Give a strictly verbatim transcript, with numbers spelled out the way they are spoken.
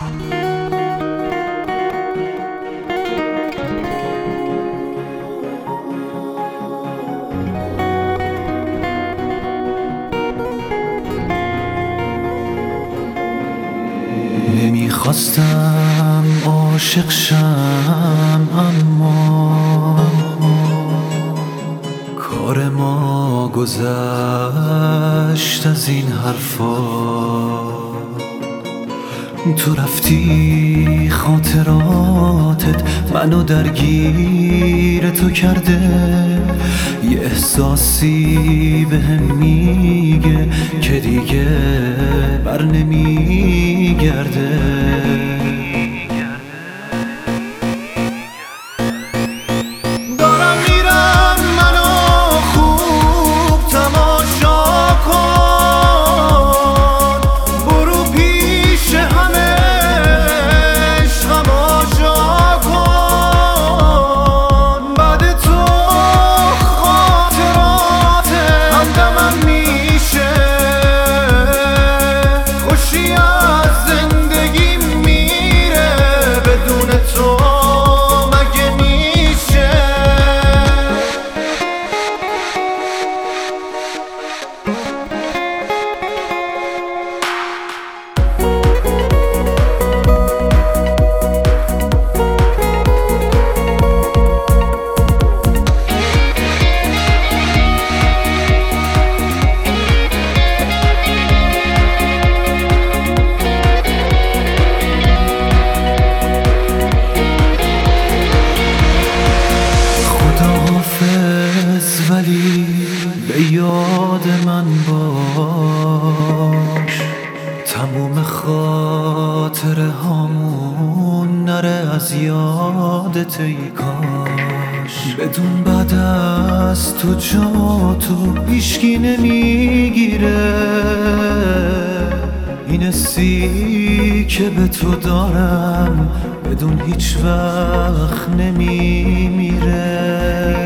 نمیخواستم عاشق شم، اما کار ما گذشت از این حرفا. تو رفتی خاطراتت منو درگیر تو کرده، یه احساسی بهم میگه که دیگه بر نمیگرده. ولی به یاد من باش، تموم خاطره هامون نره از یادت ای کاش. بدون بعد از تو جا تو هیچکی نمیگیره، این حسی که به تو دارم بدون هیچ وقت نمیمیره.